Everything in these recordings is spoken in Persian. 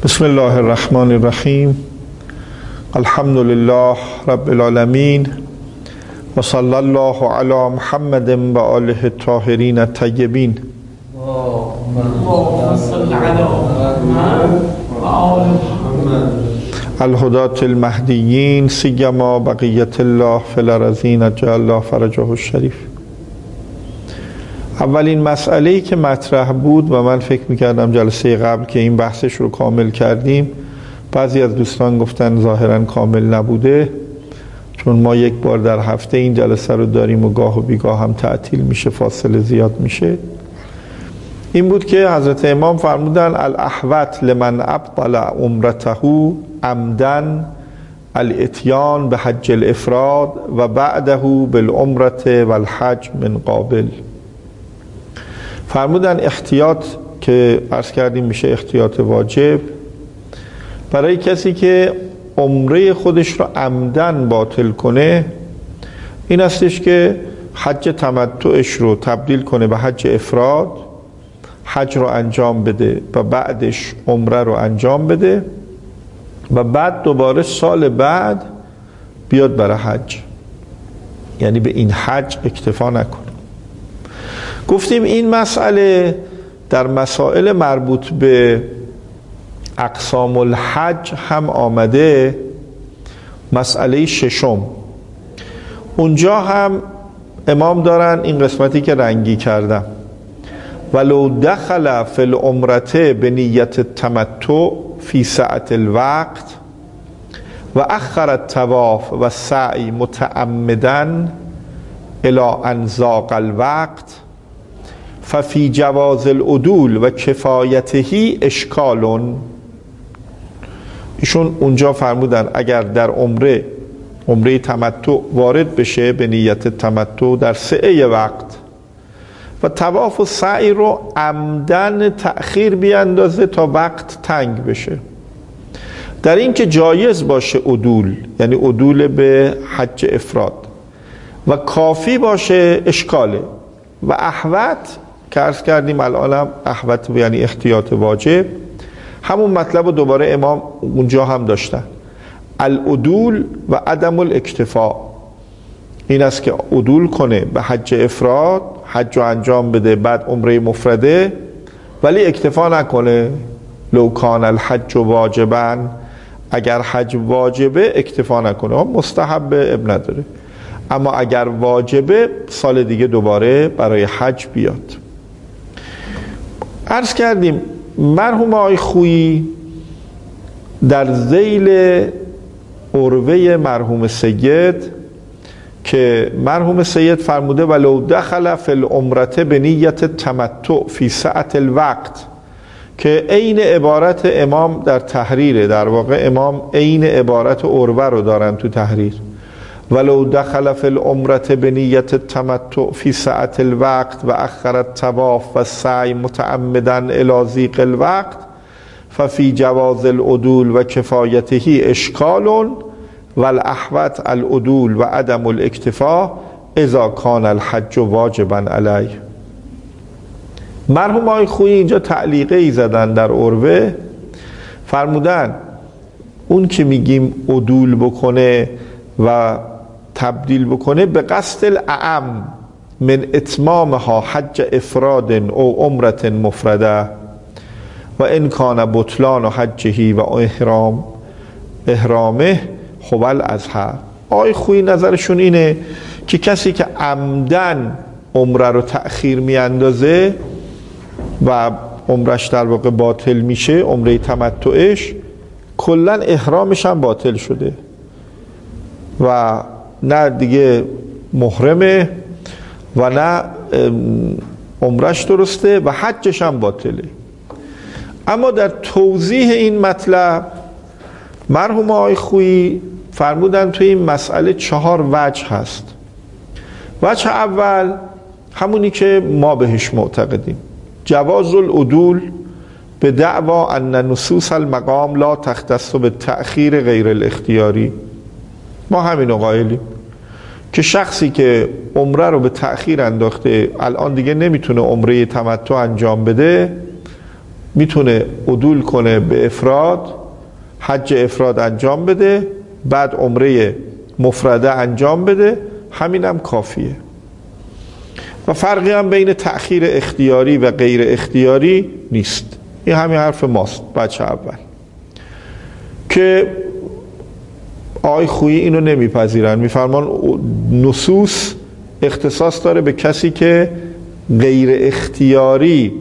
بسم الله الرحمن الرحیم. الحمد لله رب العالمین و صلی الله علی محمد و آله الطاهرین الطیبین. اللهم صل على محمد و آل محمد الهداة المهدیین سیما بقیت الله فی الارضین عجل الله فرجه الشریف. اولین مسئله‌ای که مطرح بود و من فکر می‌کردم جلسه قبل که این بحثش رو کامل کردیم، بعضی از دوستان گفتن ظاهراً کامل نبوده، چون ما یک بار در هفته این جلسه رو داریم و گاه و بیگاه هم تعطیل میشه، فاصله زیاد میشه. این بود که حضرت امام فرمودن الاحوط لمن ابطل عمرته عمدن الاتیان به حج الافراد و بعده بالعمره و الحج من قابل. فرمودن احتیاط که عرض کردیم میشه احتیاط واجب برای کسی که عمره خودش رو عمدن باطل کنه، این استش که حج تمتعش رو تبدیل کنه به حج افراد، حج رو انجام بده و بعدش عمره رو انجام بده و بعد دوباره سال بعد بیاد برای حج، یعنی به این حج اکتفا نکنه. گفتیم این مسئله در مسائل مربوط به اقسام الحج هم آمده. مسئله ششم اونجا هم امام دارن این قسمتی که رنگی کردم، ولو دخل فی العمرة بنیت التمتع فی سعة الوقت و اخر الطواف و سعی متعمدا الی ان ضاق الوقت ففی جواز العدول و کفایته اشکال. ایشون اونجا فرمودن اگر در عمره تمتع وارد بشه به نیت تمتع در سعه وقت و طواف و سعی رو عمدن تأخیر بیاندازه تا وقت تنگ بشه، در این که جایز باشه عدول، یعنی عدول به حج افراد و کافی باشه اشکاله. و احوط که عرض کردیم الانم احوط یعنی احتیاط واجب، همون مطلب رو دوباره امام اونجا هم داشتن، العدول و عدم الاکتفا. این است که عدول کنه به حج افراد، حج رو انجام بده بعد عمره مفرده، ولی اکتفا نکنه. لو کان الحج واجبا، اگر حج واجبه اکتفا نکنه، مستحب اب نداره، اما اگر واجبه سال دیگه دوباره برای حج بیاد. عرض کردیم مرحوم آقای خویی در ذیل عروه مرحوم سید که مرحوم سید فرموده ولو دخل فی العمرة بنیت التمتع فی سعة الوقت، که عین عبارت امام در تحریره، در واقع امام عین عبارت عروه رو دارن تو تحریر، ولو دخل فی العمرة بنیت التمتع فی سعة الوقت و اخر الطواف و سعی متعمدا الی ضیق الوقت ففی جواز العدول و کفایته اشکال و الاحوط العدول و عدم الاکتفا اذا کان الحج واجبا علیه. مرحوم آقای خویی اینجا تعلیقه ای زدن در عروه، فرمودن اون که میگیم عدول بکنه و تبدیل بکنه به قصد الاعم من اتمامها حج افراد او عمرة مفرده و ان کان بطلان حجه و احرامه خوال ازها. آقای خویی نظرشون اینه که کسی که عمدن عمره رو تأخیر میاندازه و عمرش در واقع باطل میشه، عمره تمتعش، کلا احرامش هم باطل شده و نه دیگه محرمه و نه عمرش درسته و حجش هم باطله. اما در توضیح این مطلب مرحوم آقای خویی فرمودن توی این مسئله 4 وجه هست. وجه اول همونی که ما بهش معتقدیم، جواز العدول به دعوا ان نصوص المقام لا تختص بالتأخیر غیر الاختیاری. ما همینو قائلیم که شخصی که عمره رو به تأخیر انداخته الان دیگه نمیتونه عمره تمتع انجام بده، میتونه عدول کنه به افراد، حج افراد انجام بده، بعد عمره مفرده انجام بده، همینم کافیه. و فرقی هم بین تأخیر اختیاری و غیر اختیاری نیست. این همین حرف ماست بچه اول که آقای خویی اینو نمیپذیرن، میفرمان نصوص اختصاص داره به کسی که غیر اختیاری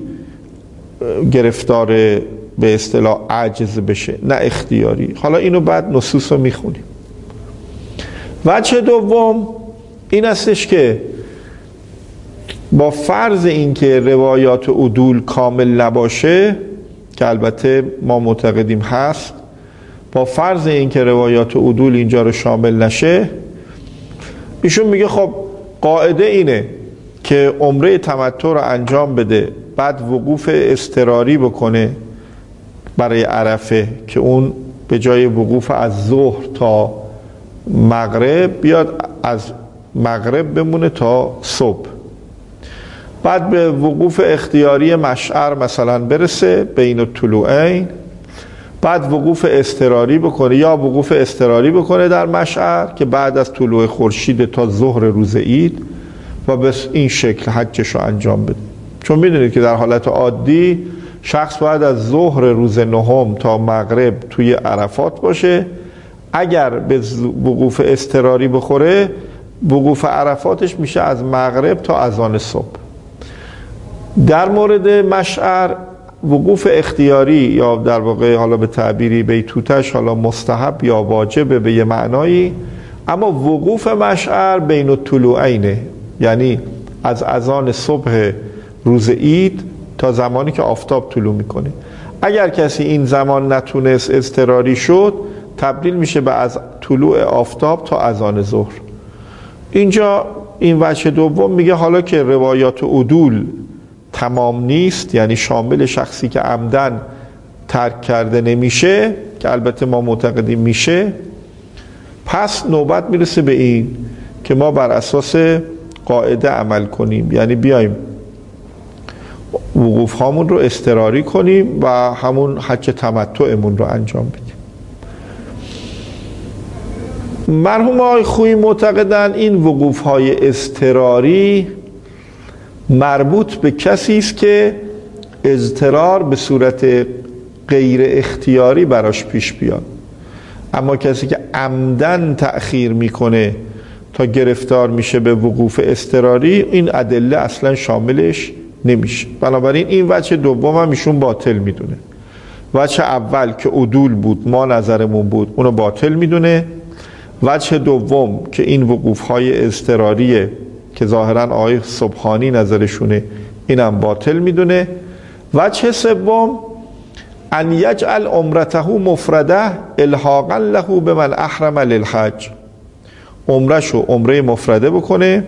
گرفتار به اصطلاح عجز بشه، نه اختیاری. حالا اینو بعد نصوص رو میخونیم. وجه دوم این استش که با فرض اینکه روایات عدول کامل نباشه، که البته ما معتقدیم هست، با فرض اینکه روایات عدول اینجا رو شامل نشه، ایشون میگه خب قاعده اینه که عمره تمتع رو انجام بده، بعد وقوف اضطراری بکنه برای عرفه که اون به جای وقوف از ظهر تا مغرب بیاد از مغرب بمونه تا صبح، بعد به وقوف اختیاری مشعر مثلا برسه بین الطلوعین، بعد وقوف اضطراری بکنه یا وقوف اضطراری بکنه در مشعر که بعد از طلوع خورشید تا ظهر روز عید و به این شکل حجش رو انجام بده. چون میدونید که در حالت عادی شخص باید از ظهر روز نهم تا مغرب توی عرفات باشه. اگر به وقوف اضطراری بخوره، وقوف عرفاتش میشه از مغرب تا اذان صبح. در مورد مشعر وقوف اختیاری یا در واقع حالا به تعبیری بیتوتش حالا مستحب یا واجبه به یه معنایی، اما وقوف مشعر بین الطلوعینه، یعنی از اذان صبح روز عید تا زمانی که آفتاب طلوع میکنه. اگر کسی این زمان نتونست اضطراری شد، تبدیل میشه به از طلوع آفتاب تا اذان ظهر. اینجا این وجه دوم میگه حالا که روایات عدول تمام نیست، یعنی شامل شخصی که عمدن ترک کرده نمیشه، که البته ما معتقدیم میشه، پس نوبت میرسه به این که ما بر اساس قاعده عمل کنیم، یعنی بیایم وقوف هامون رو اضطراری کنیم و همون حج تمتعمون رو انجام بدیم. مرحوم آقای خویی معتقدن این وقوف های اضطراری مربوط به کسی است که اضطرار به صورت غیر اختیاری براش پیش بیاد، اما کسی که عمدن تأخیر میکنه تا گرفتار میشه به وقوف اضطراری، این ادله اصلا شاملش نمیشه. بنابراین این وجه دوم هم ایشون باطل میدونه. وجه اول که عدول بود، ما نظرمون بود، اونو باطل میدونه. وجه دوم که این وقوف های اضطراریه که ظاهرا آقای سبحانی نظرشونه، اینم باطل میدونه. وجه سوم ان یجعل عمرته مفرده الحاقا له بمن احرم للحج، عمرشو عمره مفرده بکنه،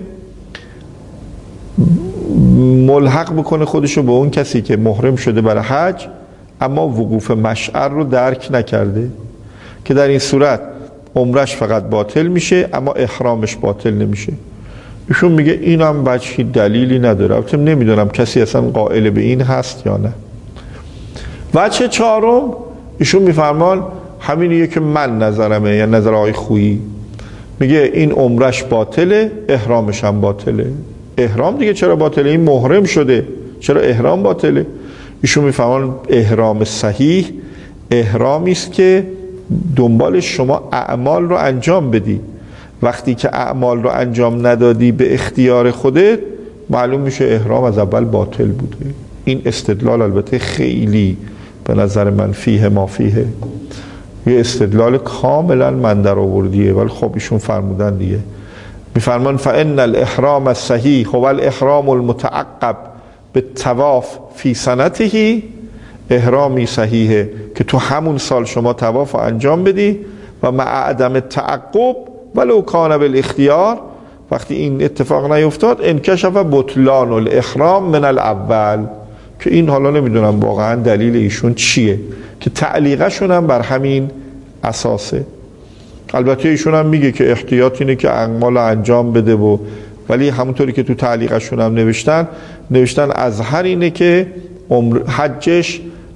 ملحق بکنه خودشو به اون کسی که محرم شده برای حج اما وقوف مشعر رو درک نکرده، که در این صورت عمرش فقط باطل میشه اما احرامش باطل نمیشه. ایشون میگه اینم وجهی دلیلی نداره. البته نمیدونم کسی اصلا قائل به این هست یا نه. وجه چهارم ایشون میفرمان همینیه که من نظرمه، یا نظر آقای خویی، میگه این عمرش باطله، احرامش هم باطله. احرام دیگه چرا باطله؟ این محرم شده، چرا احرام باطله؟ ایشون میفرمان احرام صحیح احرامی است که دنبالش شما اعمال رو انجام بدی. وقتی که اعمال رو انجام ندادی به اختیار خودت، معلوم میشه احرام از اول باطل بوده. این استدلال البته خیلی به نظر من فیه ما فیه، یه استدلال کاملا من در آوردیه، ولی خب ایشون فرمودن دیگه. میفرمان فان الاحرام الصحیح هو الاحرام المتعقب بالطواف فی سنته، احرامی صحیحه که تو همون سال شما طواف انجام بدی و مع عدم تعقب ولو کان بالاختیار، وقتی این اتفاق نیفتاد انکشف بطلان الاحرام من الاول، که این حالا نمیدونم واقعا دلیل ایشون چیه، که تعلیقشون هم بر همین اساسه. البته ایشون هم میگه که احتیاط اینه که اعمال انجام بده ولی همونطوری که تو تعلیقشون هم نوشتن از هر اینه که حجش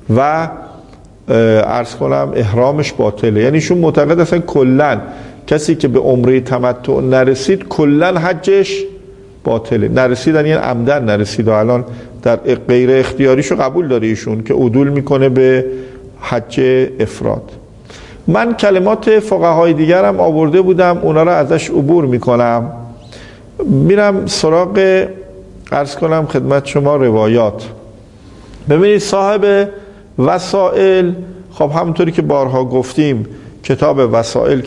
و عرض کنم احرامش باطله. یعنی ایشون معتقد هستن کلن کسی که به عمره تمتع نرسید کلن حجش باطله. نرسیدن یعنی عمدن نرسید و الان در غیر اختیاریشو قبول داره ایشون که عدول میکنه به حج افراد. من کلمات فقهای دیگرم آورده بودم، اونا رو ازش عبور میکنم، میرم سراغ عرض کنم خدمت شما روایات. ببینید صاحب وسائل، خب همونطوری که بارها گفتیم کتاب وسائل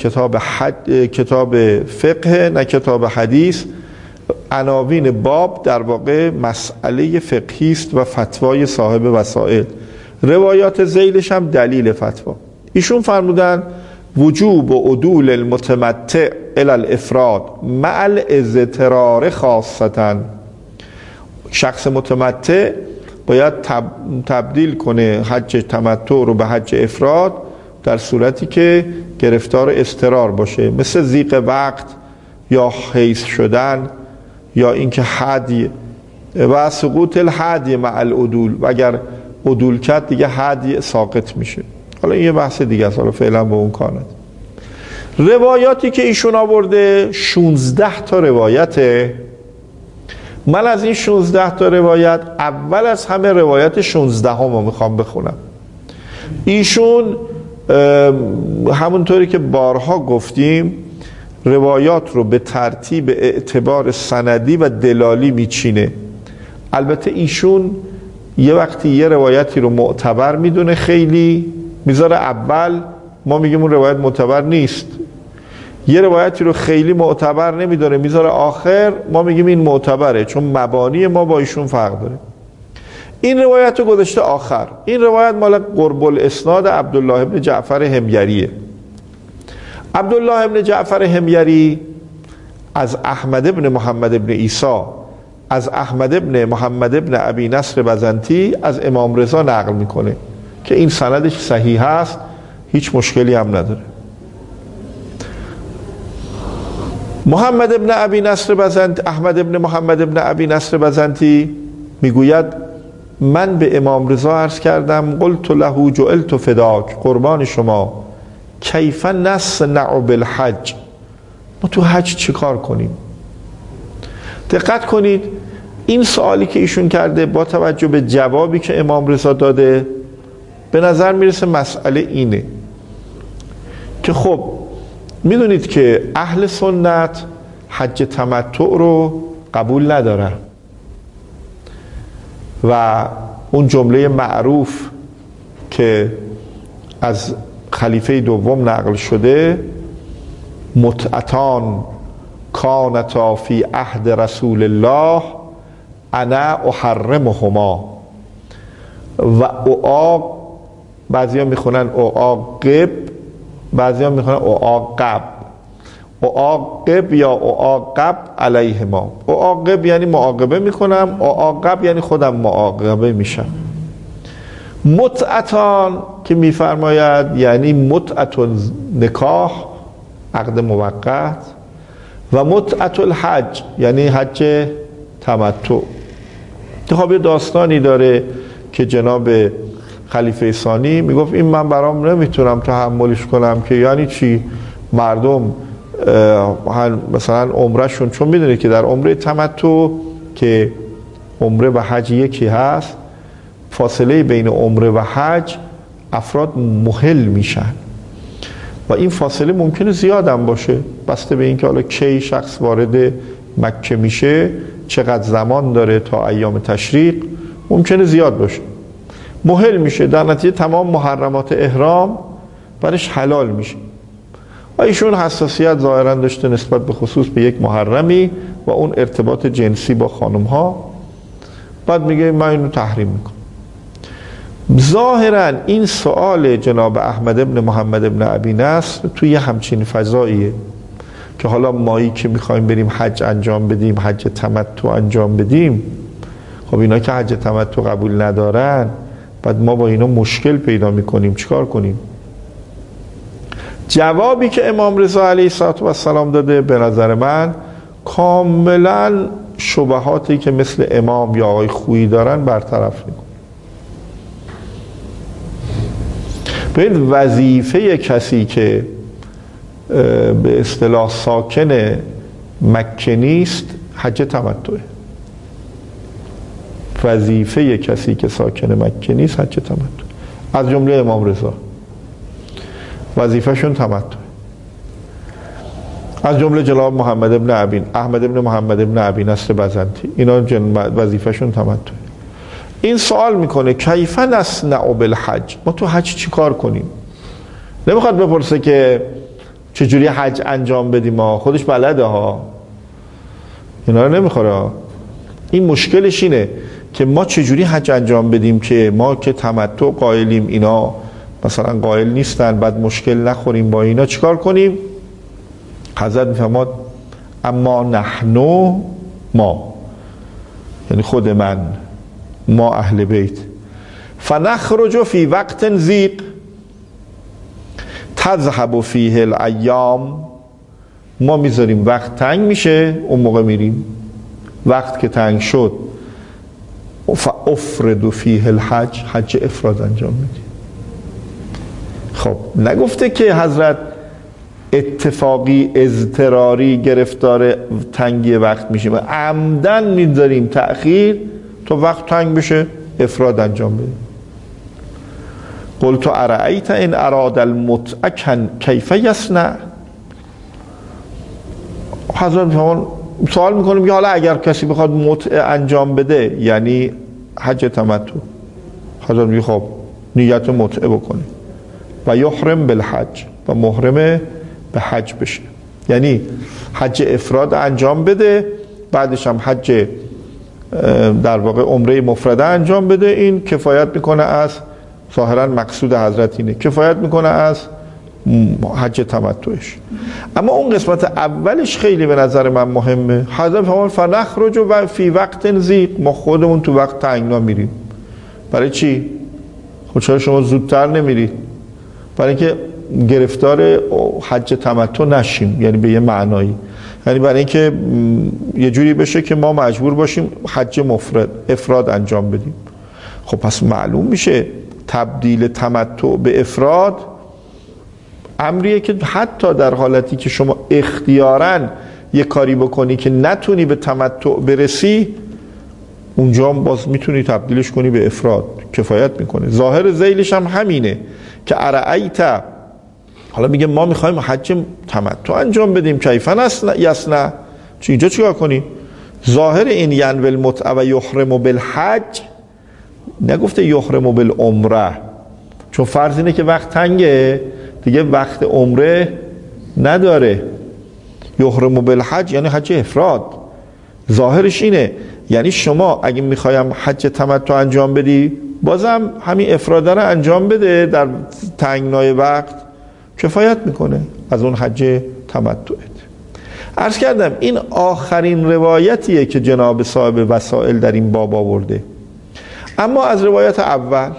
کتاب فقه نه کتاب حدیث، عناوین باب در واقع مسئله فقهی است و فتوای صاحب وسائل، روایات ذیلش هم دلیل فتوا. ایشون فرمودن وجوب و عدول المتمتع الی الافراد مع الاضطرار خاصتا. شخص متمتع باید تبدیل کنه حج تمتع رو به حج افراد در صورتی که گرفتار اضطرار باشه، مثل ضیق وقت یا حیض شدن یا اینکه حدی و سقوط الحدی مع العدول، و اگر عدول کرد دیگه حدی ساقط میشه. حالا این یه بحث دیگه است، حالا فعلا به اون کار نداریم. روایاتی که ایشون آورده 16 تا روایته. من از این 16 تا روایت اول از همه روایت 16 رو میخوام بخونم. ایشون همونطوری که بارها گفتیم روایات رو به ترتیب اعتبار سندی و دلالی میچینه. البته ایشون یه وقتی یه روایتی رو معتبر میدونه خیلی میذاره اول، ما میگیم اون روایت معتبر نیست. یه روایتی رو خیلی معتبر نمیدونه میذاره آخر، ما میگیم این معتبره، چون مبانی ما با ایشون فرق داره. این روایت رو گذاشته آخر. این روایت مال قرب الاسناد عبدالله ابن جعفر حمیریه. عبدالله ابن جعفر حمیری از احمد ابن محمد ابن عیسی از احمد ابن محمد ابن ابی نصر بزنتی از امام رضا نقل میکنه که این سندش صحیح هست، هیچ مشکلی هم نداره. محمد ابن ابی نصر بزنتی، احمد ابن محمد ابن ابی نصر بزنتی میگوید من به امام رضا عرض کردم قلت له جعلت فداک، قربان شما، کیف نصنع بالحج، ما تو حج چی کار کنیم؟ دقت کنید این سوالی که ایشون کرده با توجه به جوابی که امام رضا داده به نظر میرسه مسئله اینه که خب میدونید که اهل سنت حج تمتع رو قبول ندارن و اون جمله معروف که از خلیفه دوم نقل شده متعتان کانتا فی عهد رسول الله انا احرمهما و اعاق، بعضی ها میخونن اعاقب، بعضی ها میخونن اعاقب، اعاقب یا اعاقب علیهما. اعاقب یعنی معاقبه میکنم، اعاقب یعنی خودم معاقبه میشم. متعتان که میفرماید یعنی متعت نکاح، عقد موقت، و متعت الحج یعنی حج تمتع. خب یه داستانی داره که جناب خلیفه ثانی میگفت این من برام نمیتونم تحملش کنم که یعنی چی مردم مثلا عمرهشون، چون میدونه که در عمره تمتع که عمره و حج یکی هست، فاصله بین عمره و حج افراد مهل میشن و این فاصله ممکنه زیاد هم باشه، بسته به اینکه حالا کی شخص وارد مکه میشه، چقدر زمان داره تا ایام تشریق، ممکنه زیاد باشه، مهل میشه، در نتیجه تمام محرمات احرام برش حلال میشه و ایشون حساسیت ظاهرا داشته نسبت به خصوص به یک محرمی و اون ارتباط جنسی با خانم ها، بعد میگه من اینو تحریم میکنم. ظاهرا این سوال جناب احمد ابن محمد ابن ابی نصر توی همچین فضاییه که حالا مایی که میخوایم بریم حج انجام بدیم، حج تمتع انجام بدیم، خب اینا که حج تمتع قبول ندارن، بعد ما با اینا مشکل پیدا میکنیم، چیکار کنیم؟ جوابی که امام رضا علیه السلام داده به نظر من کاملا شبهاتی که مثل امام یا آقای خویی دارن برطرف میکنه. ببین وظیفه کسی که به اصطلاح ساکن مکه نیست حج تمتعه. وظیفه کسی که ساکن مکه نیست حج تمتع، از جمله امام رضا وظیفهشون تمتع، از جمله جناب محمد ابن عبین، احمد ابن محمد ابن عبین است بزنتی، اینا وظیفهشون تمتع. این سوال میکنه کیف نصنع بالحج، ما تو حج چی کار کنیم؟ نمیخواد بپرسه که چجوری حج انجام بدیم، ما خودش بلده ها، اینا رو نمیخوره. این مشکلش اینه که ما چجوری حج انجام بدیم که ما که تمتع قائلیم، اینا مثلا قائل نیستن، بعد مشکل نخوریم با اینا، چیکار کنیم؟ حضرت میفرماد اما نحنو، ما یعنی خود من، ما اهل بیت، فنخرج فی وقت ضیق تذهب فیه الایام، ما میذاریم وقت تنگ میشه، اون موقع میریم، وقت که تنگ شد فافرد فیه الحج، حج افراد انجام میدیم. خب نگفته که حضرت اتفاقی اضطراری گرفتار تنگی وقت میشیم، عمدن میذاریم تأخیر تا وقت تنگ بشه افراد انجام بدیم. قلت ارأیت ان اراد المتع کیف یصنع، حضرت سوال میکنیم که حالا اگر کسی بخواد متع انجام بده یعنی حج تمتع، حضرت میگه خب نیت متع بکنه و یحرم بالحج، و محرم به حج بشه، یعنی حج افراد انجام بده، بعدش هم حج در واقع عمره مفرده انجام بده. این کفایت میکنه از، ظاهرا مقصود حضرت اینه، کفایت میکنه از حج تمتعش. اما اون قسمت اولش خیلی به نظر من مهمه. حضرت فرمود فنخرج و فی وقت ضیق، ما خودمون تو وقت تنگنا میریم. برای چی؟ خب چرا شما زودتر نمیرید؟ برای اینکه گرفتار حج تمتع نشیم، یعنی به یه معنایی، یعنی برای اینکه یه جوری بشه که ما مجبور باشیم حج مفرد افراد انجام بدیم. خب پس معلوم میشه تبدیل تمتع به افراد امریه که حتی در حالتی که شما اختیاراً یه کاری بکنی که نتونی به تمتع برسی، اونجا باز میتونی تبدیلش کنی به افراد، کفایت میکنه. ظاهر ذیلش هم همینه که ارأیت، حالا میگه ما میخوایم حج تمتع انجام بدیم، کیف یصنع، اینجا چیکار کنی؟ ظاهر این ینوی المتع و یحرم بالحج، نگفته یحرم بالعمره، چون فرض اینه که وقت تنگه دیگه، وقت عمره نداره. یحرم بالحج یعنی حج افراد، ظاهرش اینه، یعنی شما اگه میخوایم حج تمتع انجام بدی، بازم همین افراد رو انجام بده در تنگنای وقت، کفایت میکنه از اون حج تمتعت. عرض کردم این آخرین روایتیه که جناب صاحب وسائل در این باب آورده. اما از روایت اول،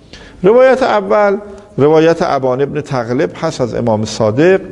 روایت ابان ابن تغلب هست از امام صادق.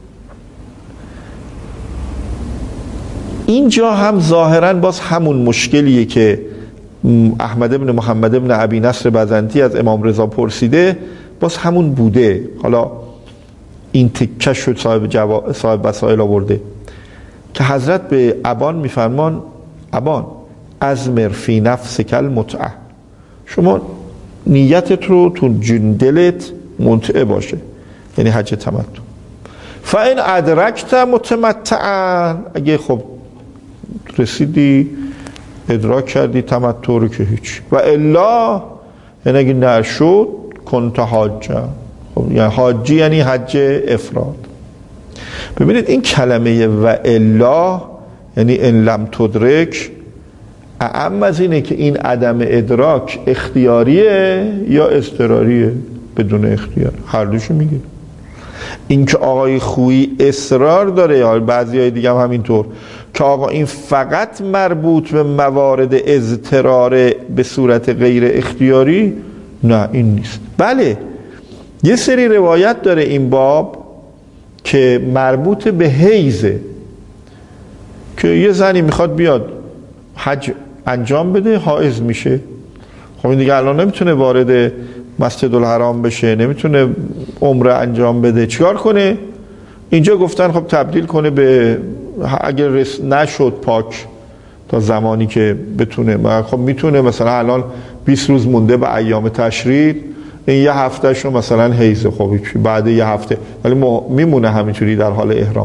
اینجا هم ظاهراً باز همون مشکلیه که احمد ابن محمد ابن ابی نصر بزنتی از امام رضا پرسیده، باز همون بوده. حالا این تکه شد صاحب وسائل آورده که حضرت به ابان میفرمان ابان ازمر فی نفسک المتعه، شما نیتت رو تو دلت متعه باشه، یعنی حج تمتع. فاین ادرکت متمتعا، اگه خب رسیدی ادراک کردی تمتع رو که هیچ، و الا یعنی اگه نشد کنت حاجا، خب یعنی حاجی یعنی حج افراد. ببینید این کلمه و الا یعنی ان لم تدرک اعم از اینه که این عدم ادراک اختیاریه یا اضطراریه. بدون اختیار هر دوشو میگه. این که آقای خویی اصرار داره، یا بعضی های دیگه هم همینطور، که آقا این فقط مربوط به موارد اضطرار به صورت غیر اختیاری، نه این نیست. بله یه سری روایت داره این باب که مربوط به حیزه، که یه زنی میخواد بیاد حج انجام بده، حائض میشه، خب این دیگه الان نمیتونه وارد مسجد الحرام بشه، نمیتونه عمره انجام بده، چیکار کنه؟ اینجا گفتن خب تبدیل کنه به، اگر نشد پاک تا زمانی که بتونه، خب میتونه مثلا الان 20 روز مونده به ایام تشریق، این یه هفته شو مثلا حیزه، خب بعد یه هفته ولی میمونه همینجوری در حال احرام.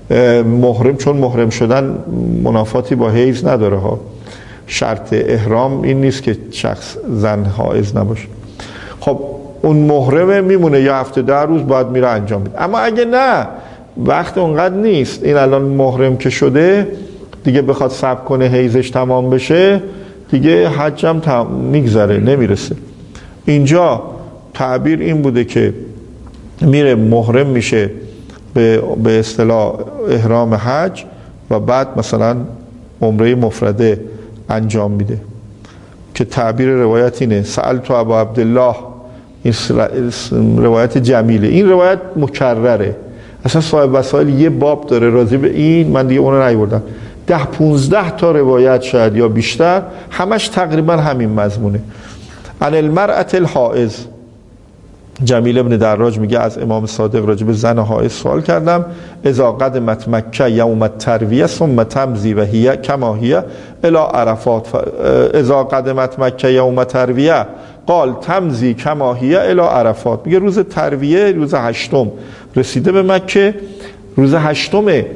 محرم، چون محرم شدن منافاتی با حیز نداره ها، شرط احرام این نیست که شخص زن حائض نباشه. خب اون محرمه میمونه یه هفته 10 روز بعد میره انجام میده. اما اگه نه وقت اونقدر نیست، این الان محرم که شده دیگه بخواد صبر کنه حیزش تمام بشه، دیگه حجم میگذره نمیرسه. اینجا تعبیر این بوده که میره محرم میشه به اصطلاح احرام حج و بعد مثلا عمره مفرده انجام میده که تعبیر روایت اینه. سألت ابا عبدالله، این روایت جمیله، این روایت مکرره، اصلا صاحب وسائل یه باب داره راضی به این، من دیگه اون رو نیاوردم، 10-15 تا روایت شاید یا بیشتر، همش تقریبا همین مضمونه. عن المرأة الحائض، جمیل ابن دراج میگه از امام صادق راجب زن حائض سوال کردم، اذا قدمت مکه یوم الترویه ثم تمضی و هی کما هی الی عرفات، اذا قدمت مکه یوم الترویه قال تمضی کما هی الی عرفات، میگه روز ترویه، روز 8 رسیده به مکه، روز 8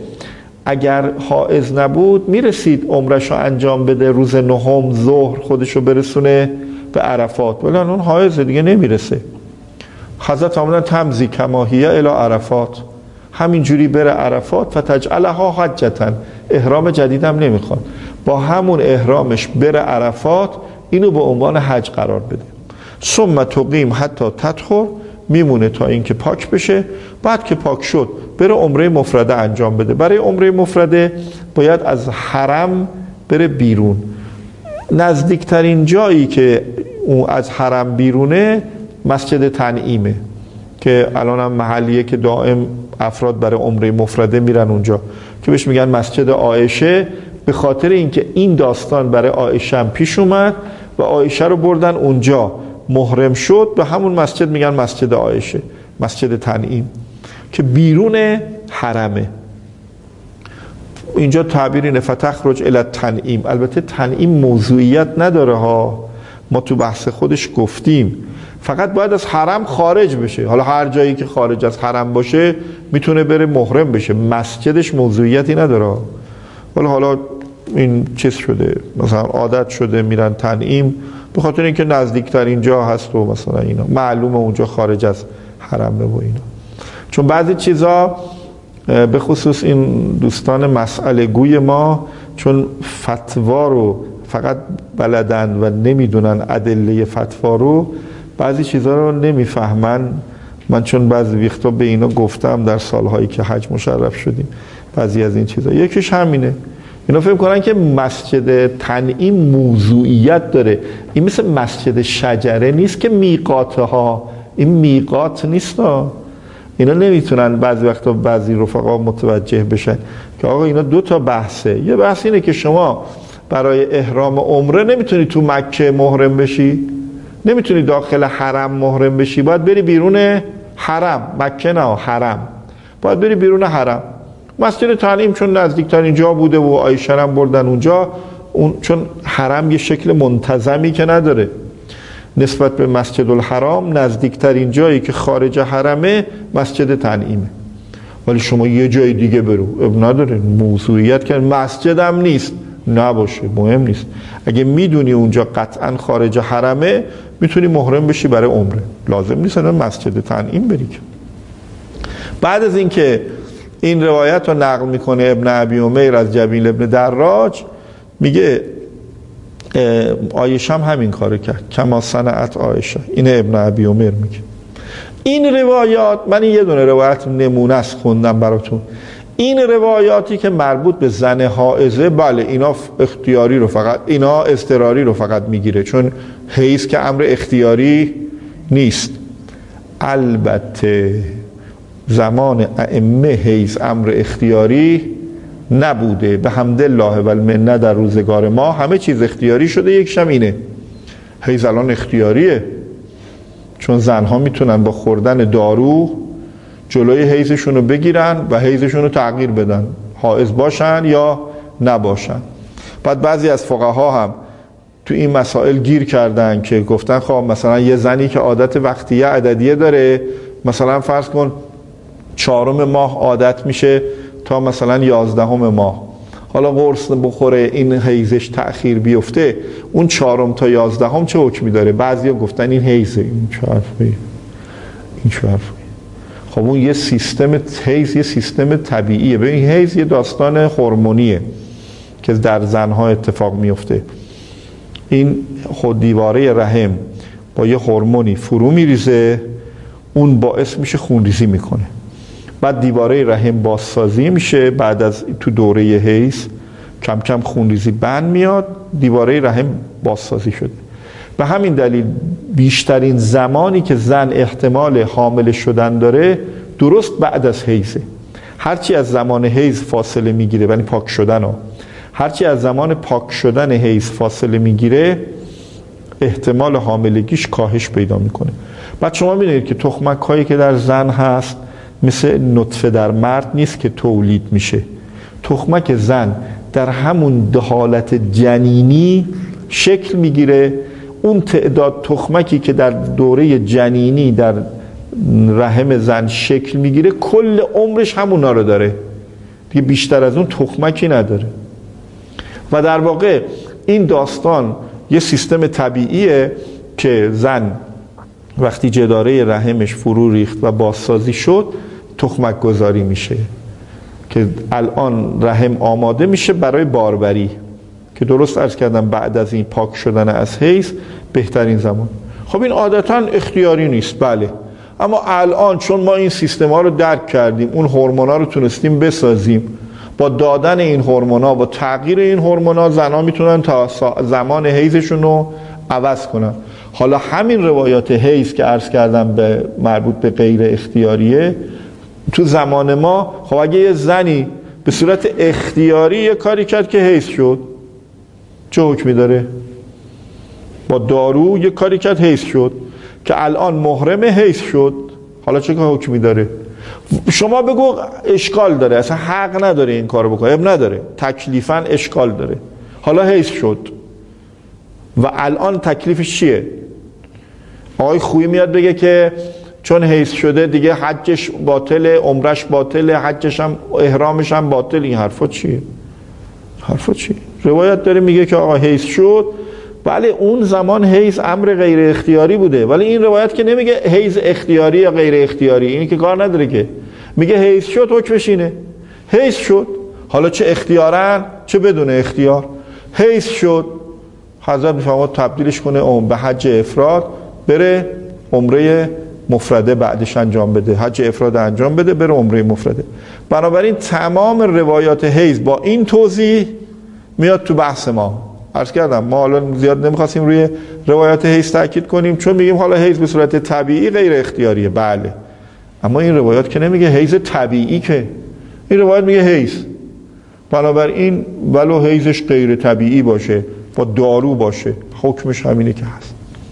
اگر حائض نبود میرسید عمرشو انجام بده، روز 9 ظهر خودشو برسونه به عرفات، ولی اون حائض دیگه نمیرسه. حضرت آمدن تمضی کما هی الی عرفات، همینجوری بره عرفات، فتجعلها حجتن، احرام جدیدم نمیخواد، با همون احرامش بره عرفات، اینو به عنوان حج قرار بده. ثم تقیم حتی تطهر، میمونه تا اینکه پاک بشه، بعد که پاک شد بره عمره مفرده انجام بده. برای عمره مفرده باید از حرم بره بیرون، نزدیکترین جایی که اون از حرم بیرونه مسجد تنعیمه که الان هم محلیه که دائم افراد برای عمره مفرده میرن اونجا، که بهش میگن مسجد عایشه، به خاطر اینکه این داستان برای عایشه هم پیش اومد و عایشه رو بردن اونجا، محرم شد، به همون مسجد میگن مسجد عایشه، مسجد تنعیم که بیرون حرمه. اینجا تعبیر اینه فتخرج الی التنعیم. البته تنعیم موضوعیت نداره ها، ما تو بحث خودش گفتیم، فقط باید از حرم خارج بشه. حالا هر جایی که خارج از حرم باشه میتونه بره محرم بشه، مسجدش موضوعیتی نداره. حالا این چیز شده، مثلا عادت شده میرن تنعیم به خاطر اینکه نزدیکتر اینجا هست و مثلا اینا معلومه اونجا خارج از حرمه و اینا. چون بعضی چیزا به خصوص این دوستان مسئله گوی ما چون فتوا رو فقط بلدن و نمیدونن ادله فتوا رو، بعضی چیزا رو نمیفهمن. من چون بعضی وقتا به اینا گفتم در سالهایی که حج مشرف شدیم بعضی از این چیزا، یکیش همینه، اینا فکر کنن که مسجد تنعیم موضوعیت داره، این مثل مسجد شجره نیست که میقاته ها، این میقات نیست ها. اینا نمیتونن بعضی وقتا بعضی رفقا متوجه بشن که آقا اینا 2 تا بحثه. یه بحث اینه که شما برای احرام عمره نمیتونی تو مکه محرم بشی، نمیتونی داخل حرم محرم بشی، باید بری بیرون حرم، مکه نه حرم، باید بری بیرون حرم. مسجد تنعیم چون نزدیکترین جا بوده و عایشه هم بردن اونجا، چون حرم یه شکل منتظمی که نداره نسبت به مسجد الحرام، نزدیکترین جایی که خارج حرمه مسجد تنعیمه. ولی شما یه جای دیگه برو اب نداره، موضوعیت که مسجد هم نیست نباشه، مهم نیست. اگه میدونی اونجا قطعا خارج حرمه میتونی محرم بشی برای عمره، لازم نیست مسجد تنعیم بری. بعد از اینکه این روایت رو نقل میکنه ابن ابی امیر از جمیل ابن دراج، میگه عایشه هم همین کارو کرد، کما صنعت عایشه. این ابن ابی امیر میگه. این روایات، من این یه دونه روایت نمونه است خوندم براتون، این روایاتی که مربوط به زن حائضه، بله اینا اختیاری رو فقط، اینا اضطراری رو فقط میگیره، چون حیض که امر اختیاری نیست. البته زمان ائمه حیض امر اختیاری نبوده، به حمدالله و المنه در روزگار ما همه چیز اختیاری شده. یکیش هم اینه، حیض الان اختیاریه، چون زنها میتونن با خوردن دارو جلوی حیضشون رو بگیرن و حیضشون رو تغییر بدن، حائض باشن یا نباشن. بعد بعضی از فقها هم تو این مسائل گیر کردن که گفتن خب مثلا یه زنی که عادت وقتیه عددیه داره، مثلا فرض کن 4 ماه عادت میشه تا مثلا 11 ماه، حالا قرص بخوره این حیضش تأخیر بیفته، اون 4 تا 11 چه حکمی داره؟ بعضیا گفتن این حیضه. این چه حرفیه؟ خب اون یه سیستم حیض، یه سیستم طبیعیه. ببین حیض یه داستان هورمونیه که در زنها اتفاق میفته. این خود دیواره رحم با یه هورمونی فرو میریزه، اون باعث میشه خونریزی میکنه. بعد دیواره رحم بازسازی میشه، بعد از تو دوره حیض کم کم خونریزی بند میاد، دیواره رحم بازسازی شده. به همین دلیل بیشترین زمانی که زن احتمال حامل شدن داره درست بعد از حیضه. هرچی از زمان حیض فاصله میگیره، یعنی پاک شدن ها، هرچی از زمان پاک شدن حیض فاصله میگیره احتمال حاملگیش کاهش پیدا میکنه. بعد شما میدونید که تخمک هایی که در زن هست مثل نطفه در مرد نیست که تولید میشه. تخمک زن در همون حالت جنینی شکل میگیره. اون تعداد تخمکی که در دوره جنینی در رحم زن شکل میگیره کل عمرش همونا رو داره دیگه، بیشتر از اون تخمکی نداره. و در واقع این داستان یه سیستم طبیعیه که زن وقتی جداره رحمش فرو ریخت و بازسازی شد تخمک گذاری میشه که الان رحم آماده میشه برای باربری، که درست عرض کردم بعد از این پاک شدن از حیض بهترین زمان. خب این عادتا اختیاری نیست، بله، اما الان چون ما این سیستم ها رو درک کردیم، اون هورمونا رو تونستیم بسازیم، با دادن این هورمونا، با تغییر این هورمونا زنها میتونن تا زمان حیضشون رو عوض کنن. حالا همین روایات حیض که عرض کردم به مربوط به غیر اختیاریه، تو زمان ما خب اگه یه زنی به صورت اختیاری یه کاری کرد که حیض شد، چه حکمی داره؟ با دارو یه کاری کرد حیض شد، که الان محرم حیض شد، حالا چه حکمی داره؟ شما بگو اشکال داره، اصلا حق نداره این کارو بکنه، اب نداره، تکلیفاً اشکال داره. حالا حیض شد و الان تکلیفش چیه؟ آقای خویی میاد بگه که چون حیض شده دیگه حجش باطله، عمرش باطله، حجش هم احرامش هم باطل. این حرفا چیه؟ روایت داره میگه که آقا حیض شد، بله اون زمان حیض امر غیر اختیاری بوده، ولی این روایت که نمیگه حیض اختیاری یا غیر اختیاری، این که کار نداره، که میگه حیض شد حکمش اینه، حیض شد، حالا چه اختیارن چه بدون اختیار، حیض شد، حضرت میفرماد تبدیلش کنه به حج افراد، بره عمره مفرده بعدش انجام بده، حج افراد انجام بده، بره عمره مفرده. بنابراین تمام روایات حیض با این توضیح میاد تو بحث ما. عرض کردم ما حالا زیاد نمیخواستیم روی روایات حیض تاکید کنیم، چون میگیم حالا حیض به صورت طبیعی غیر اختیاریه، بله، اما این روایات که نمیگه حیض طبیعی، که این روایت میگه حیض. بنابراین ولو حیضش غیر طبیعی باشه، با دارو باشه، حکمش همینه که هست.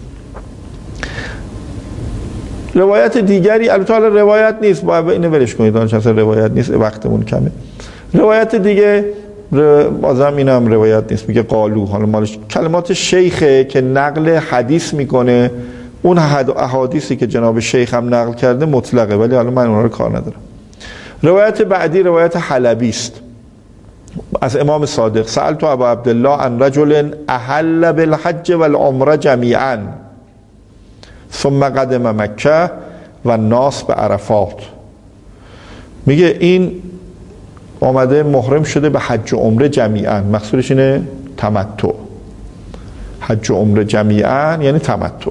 روایت دیگری البته حالا روایت نیست، باید اینو ولش کنید، چون روایت نیست وقتمون کمه. روایت دیگه بازم اینم روایت نیست، میگه قالو، حالا مالش کلمات شیخه که نقل حدیث میکنه، اون احادیثی که جناب شیخ هم نقل کرده مطلقه، ولی حالا من اونها رو کار ندارم. روایت بعدی روایت حلبی است از امام صادق: سألت ابا عبدالله عن رجل احل بالحج والعمره جمیعا ثم قدم مکه و الناس به عرفات. میگه این آمده محرم شده به حج و عمره جمیعا، مقصودش اینه تمتع، حج و عمره جمیعا یعنی تمتع،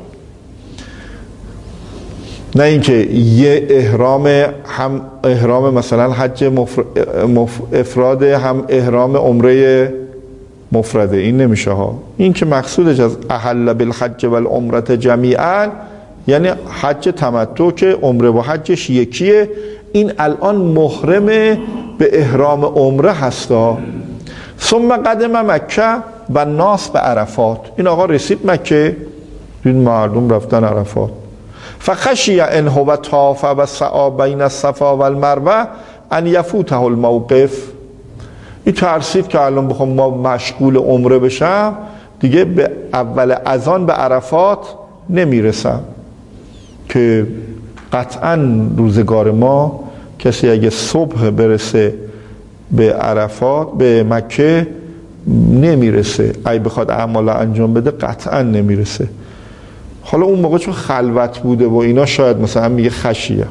نه اینکه یه احرام، هم احرام مثلا حج افراد، هم احرام عمره مفرده، این نمیشه ها. این که مقصودش از احل بالحج والعمره جمیعا یعنی حج تمتع که عمره و حجش یکیه، این الان محرم به احرام عمره هستا. ثم قدم مکه و ناس به عرفات، این آقا رسید مکه، این مردم رفتن عرفات، فخشی ان هو طاف و سعی بین الصفا و المروه ان یفوته الموقف. این ترسید که الان بخوام ما مشغول عمره بشم دیگه به اول اذان به عرفات نمیرسم، که قطعا روزگار ما کسی اگه صبح برسه به عرفات به مکه نمیرسه، اگه بخواد اعمال انجام بده قطعا نمیرسه. حالا اون موقع چون خلوت بوده و اینا شاید مثلا میگه خشیه.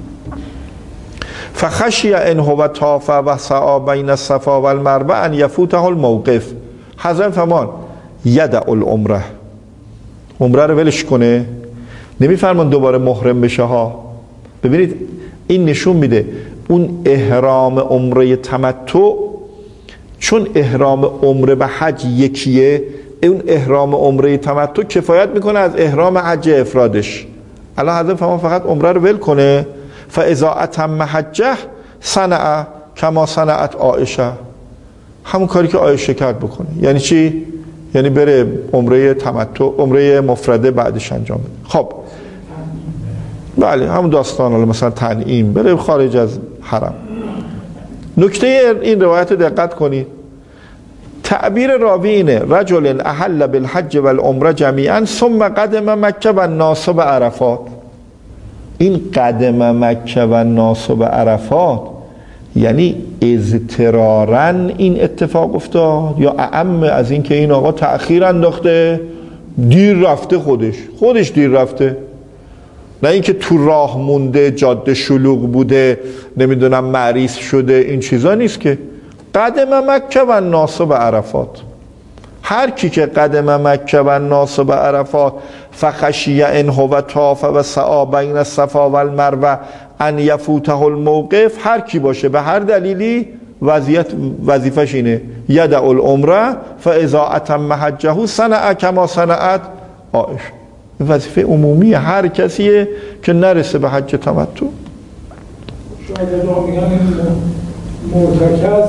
فخشیه ان هو طاف و سعی بین الصفا و المروه ان یفوته الموقف. حضرت فرمان یدع العمره، عمره رو ولش کنه، نمیفرمان دوباره محرم بشه ها. ببینید این نشون میده اون احرام عمره تمتع، چون احرام عمره به حج یکیه، اون احرام عمره تمتع کفایت میکنه از احرام حج افرادش. الان حضرت فرمان فقط عمره رو ول کنه، فاذا اتم حجه صنع کما صنعت عایشه، همون کاری که عایشه کرد بکنه. یعنی چی؟ یعنی بره عمره تمتع، عمره مفرده بعدش انجام بده. خب بله همون داستان، حالا مثلا تنعیم بره خارج از حرم. نکته این روایت رو دقت کنید، تعبیر راوی اینه رجل احل بالحج والعمره جمیعا ثم قدم مکه و الناس بعرفات. این قدم مکه و الناس بعرفات یعنی اضطرارا این اتفاق افتاد یا اعم از این که این آقا تأخیر انداخته، دیر رفته، خودش دیر رفته، نه اینکه تو راه مونده، جاده شلوغ بوده، نمیدونم مریض شده، این چیزا نیست که. قدم مکه و الناس بعرفات، هر کی که قدم مکه و الناس بعرفات فخشی ان هو طاف و سعی بین الصفا و المروه ان یفوته الموقف، هر کی باشه به هر دلیلی وظیفش اینه یدع العمره فاذا اتم حجه صنع کما صنعت عایشه. این وظیفه عمومی هر کسیه که نرسه به حج تمتع. شاید میگن مرتکز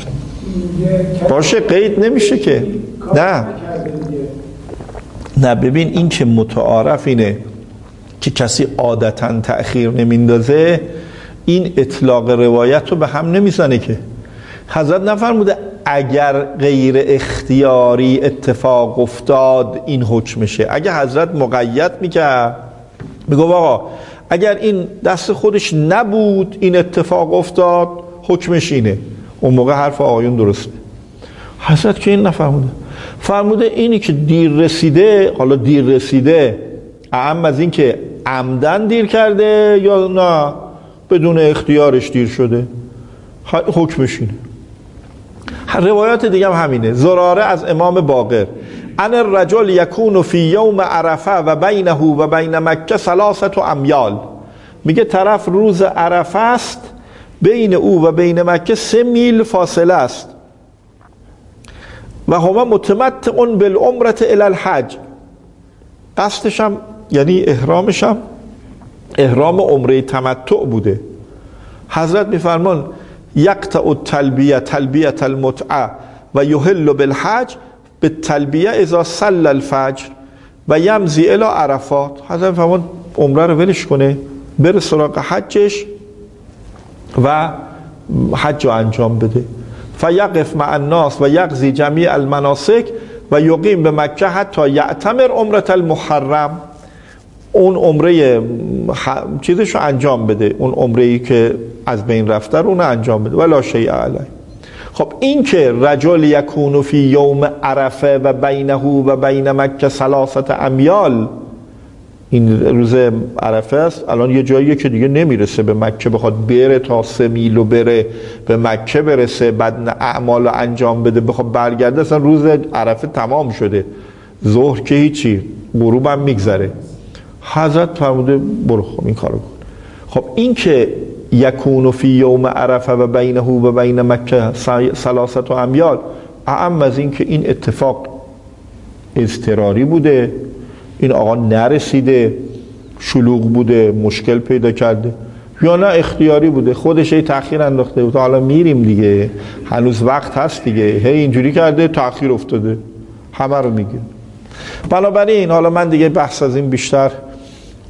باشه قید نمیشه که نه ببین این که متعارف اینه که کسی عادتا تأخیر نمیندازه، این اطلاق روایت رو به هم نمیزنه که. حضرت نفرموده اگر غیر اختیاری اتفاق افتاد این حکمشه. اگه حضرت مقید میکرد میگو آقا اگر این دست خودش نبود این اتفاق افتاد حکمش اینه، اون موقع حرف آقایون درسته. حضرت که این نفرموده، فرموده اینی که دیر رسیده، حالا دیر رسیده اعم از این که عمدن دیر کرده یا نه بدون اختیارش دیر شده، حکمش اینه. روایات دیگه هم همینه. زراره از امام باقر ان الرجل یکون فی یوم عرفه و بینه و بین مکه 3 امیال، میگه طرف روز عرفه است بین او و بین مکه 3 میل فاصله است. و هما متمتع بالعمره الی الحج، قصدش هم یعنی احرامش هم احرام عمره تمتع بوده. حضرت میفرمان یقطع التلبیه تلبیه المتعه و یحل بالحج بالتلبیه اذا صلى الفجر و یمضی الی عرفات. حضرت میفرمان عمره رو ولش کنه بره سراغ حجش و حج رو انجام بده. فیقف مع الناس و یقضی جمیع المناسک و یقیم به مکه حتی یعتمر عمره المحرم، اون عمره چیزش رو انجام بده، اون عمره‌ای که از بین رفته رو اون انجام بده ولا شیء علیه. خب این که رجل یکون فی یوم عرفه و بینه و بین مکه 3 امیال، این روز عرفه است، الان یه جاییه که دیگه نمیرسه به مکه، بخواد بره تا 3 میل و بره به مکه برسه بعد اعمال رو انجام بده بخواد برگرده، اصلا روز عرفه تمام شده، ظهر که هیچی، غروب هم میگذره. حضرت فرموده برو خب این کارو کن. خب این که یکون فی یوم عرفه و بینه و بین مکه 3 امیال، اعم از این که این اتفاق اضطراری بوده، این آقا نرسیده، شلوغ بوده، مشکل پیدا کرده، یا نه اختیاری بوده، خودش ای تأخیر انداخته بود، حالا میریم دیگه هنوز وقت هست دیگه، هی اینجوری کرده تأخیر افتاده، همه رو میگه. بنابراین حالا من دیگه بحث از این بیشتر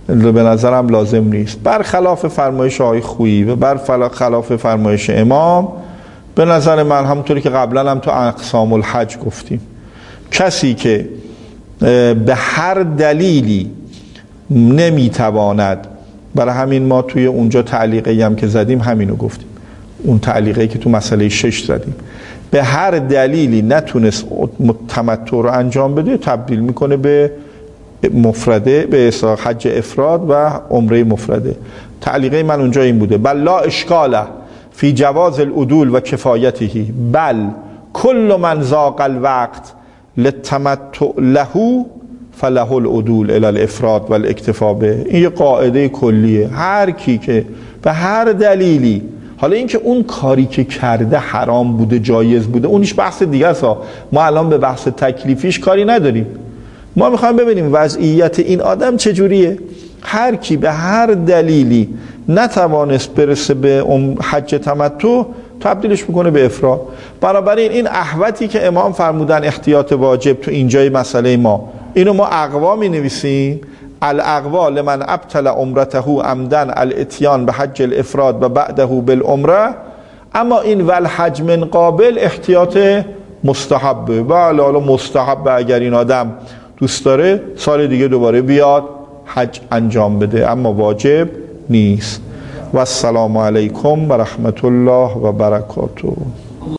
به نظرم لازم نیست. برخلاف فرمایش آقای خویی و برخلاف فرمایش امام، به نظر من همونطوری که قبلا هم تو اقسام الحج گفتیم، کسی که به هر دلیلی نمیتواند، برای همین ما توی اونجا تعلیقی هم که زدیم همینو گفتیم، اون تعلیقی که تو مسئله 6 زدیم، به هر دلیلی نتونست تمتع رو انجام بده، تبدیل میکنه به مفرده، به اصطلاح حج افراد و عمره مفرده. تعلیقه من اونجا این بوده: بل لا اشکاله فی جواز العدول و کفایتهی، بل کل من ذاق الوقت للتمتع له فله العدول الی الافراد و الاکتفا به. این یه قاعده کلیه، هر کی که به هر دلیلی، حالا اینکه اون کاری که کرده حرام بوده جایز بوده اونیش بحث دیگه است، ما الان به بحث تکلیفیش کاری نداریم، ما میخوایم ببینیم وضعیت این آدم چجوریه. هر کی به هر دلیلی نتوانست برسه به حج تمتع، تبدیلش میکنه به افراد. بنابراین این احوطی که امام فرمودن احتیاط واجب تو اینجای مسئله ما، اینو ما اقوا می نویسیم: الاقوا لمن ابطل عمرته عمدن الاتیان به حج الافراد و بعده بالعمره. اما این والحج من قابل احتیاط مستحبه، بله حالا مستحبه اگر این آدم دوست داره سال دیگه دوباره بیاد حج انجام بده، اما واجب نیست. و السلام علیکم و رحمت الله و برکاته.